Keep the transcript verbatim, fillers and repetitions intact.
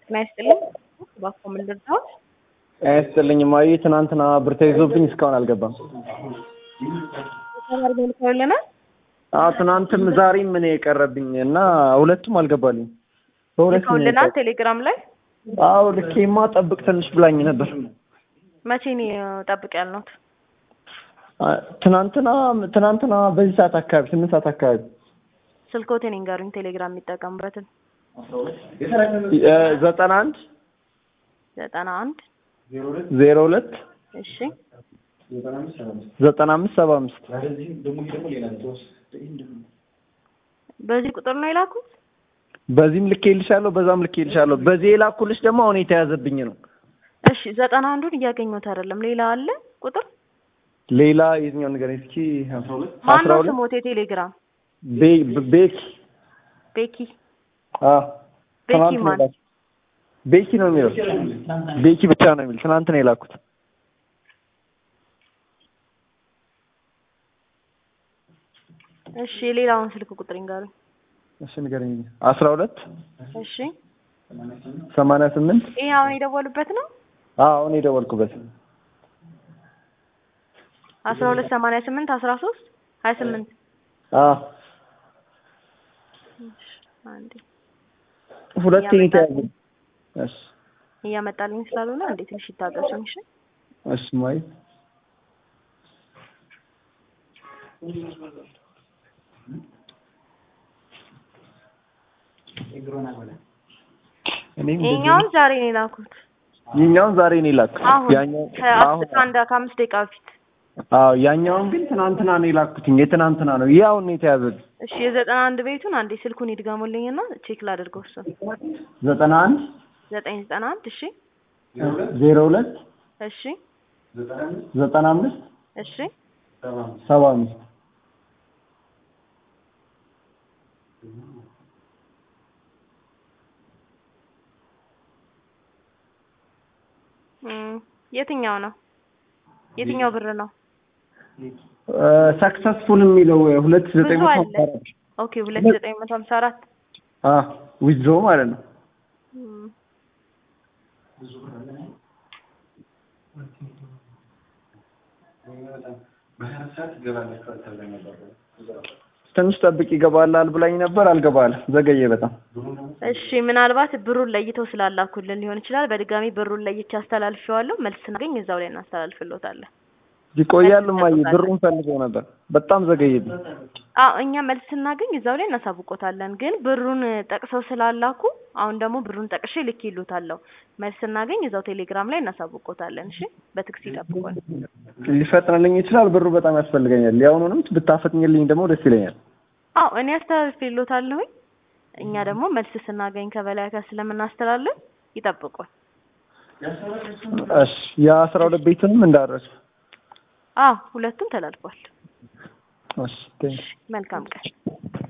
ማይስጥልኝ ባኮ ምንድነው አይስጥልኝ ማይ ትናንትና ብር ተይዞብኝ እስካሁን አልገባም። ተማርገን ከሆነና አዎ ትናንትም ዛሬም ምን የቀረብኝ እና ሁለቱም አልገባልኝ። በሁለቱም ከሆነና ቴሌግራም ላይ አዎ ልኬማ ጠብቅ ትንሽ ብላኝ ነበር። መቼ ነው ጠብቅ ያልነው? ትናንትና ትናንትና በዚህ ሰዓት አካባቢ ስምንት ሰዓት አካባቢ ስልኮቴን እንጋሩኝ ቴሌግራም የሚጠቀምበትን ዘጠና አንድ ዘጠና አንድ ዜሮ ሁለት እሺ ዘጠና አምስት ሰባ አምስት በዚህ ቁጥር ነው የላኩት? በዚህም ልኬልሻለሁ በዛም ልኬልሻለሁ። በዚህ የላኩልሽ ደግሞ አሁን የተያዘብኝ ነው። እሺ ዘጠና አንዱን እያገኘሁት አይደለም። ሌላ አለ ቁጥር? ሌላ የትኛው ነገር እስኪ አስራ ሁለት ሞቴ ቴሌግራም ቤኪ ቤኪ አ ቤኪ ማን ቤኪ ነው የሚለው ቤኪ ብቻ ነው የሚል ትናንት ነው የላኩት። እሺ ሌላውን ስልክ ቁጥር እንጋሩኝ። እሺ ንገረኝ። አስራ ሁለት እሺ ሰማንያ ስምንት ይሄ አሁን የደወሉበት ነው? አዎ አሁን የደወልኩበት አስራ ሁለት ሰማንያ ስምንት አስራ ሶስት ሀያ ስምንት አዎ አንዴ ሁለት ይታያል። እሺ እያመጣልኝ ስላልሆነ እንዴ ትንሽ ይታገሱኝ። እሺ እሺ ማይ ይሄኛውን ዛሬ ነው የላኩት። ይሄኛውን ዛሬ ነው የላኩት። ያኛው አሁን ከአንድ ከአምስት ደቂቃ በፊት አዎ ያኛውን ግን ትናንትና ነው የላኩት። የትናንትና ነው ያው ነው የተያዘው። እሺ የዘጠና አንድ ቤቱን አንዴ ስልኩን ይድጋሙልኝና ቼክ ላድርገው። እሱ ዘጠና አንድ ዘጠኝ ዘጠና አንድ እሺ ዜሮ ሁለት እሺ ዘጠና አምስት እሺ ሰባ አምስት እም የትኛው ነው? የትኛው ብር ነው? ሰክሰስፉል የሚለው ሁለት ሺህ ዘጠኝ መቶ ሃምሳ አራት ኦኬ ሁለት ሺህ ዘጠኝ መቶ ሃምሳ አራት አ ዊዝድሮ ማለት ነው። ትንሽ ጠብቅ ይገባላል ብላኝ ነበር አልገባል ዘገየ በጣም። እሺ ምናልባት ብሩን ለይተው ስላላኩልን ሊሆን ይችላል። በድጋሚ ብሩን ለይቼ አስተላልፈዋለሁ። መልስ እናገኝ እዛው ላይ እናስተላልፍልዎታለን። ይቆያል ማይ ብሩን ፈልገው ነበር በጣም ዘገየብኝ። አዎ እኛ መልስ እናገኝ እዛው ላይ እናሳውቆታለን። ግን ብሩን ጠቅሰው ስላላኩ አሁን ደግሞ ብሩን ጠቅሼ ልኬልዎታለሁ። መልስ እናገኝ እዛው ቴሌግራም ላይ እናሳውቆታለን። እሺ በትክክል ይጠብቁን። ሊፈጥንልኝ ይችላል ብሩ በጣም ያስፈልገኛል። ያውኑንም ብታፈጥኝልኝ ደግሞ ደስ ይለኛል። አዎ እኔ አስተላልፍልዎታለሁ። እኛ ደግሞ መልስ ስናገኝ ከበላይ ጋር ስለምናስተላልፍ ይጠብቁን። እሺ የአስራ ሁለት ቤቱንም እንዳረስ አዎ ሁለቱም ተላልፏል። እሺ ቴንክ መልካም ቀን።